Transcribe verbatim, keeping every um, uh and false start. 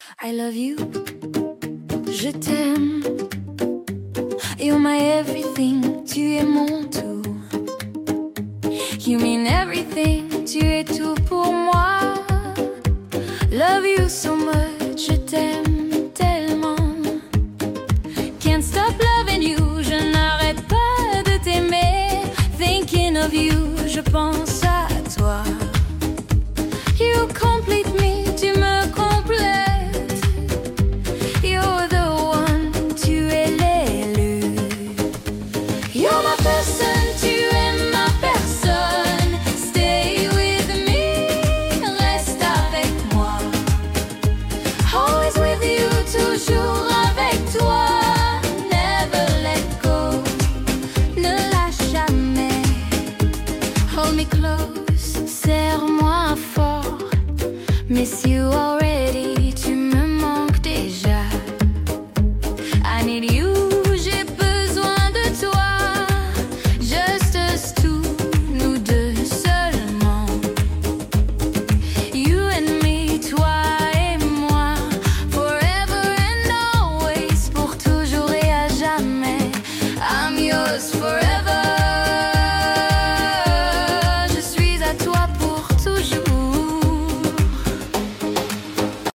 I love you, je t'aime. You're my everything, tu es mon tout. You mean everything, tu es tout pour moi. Love you so much.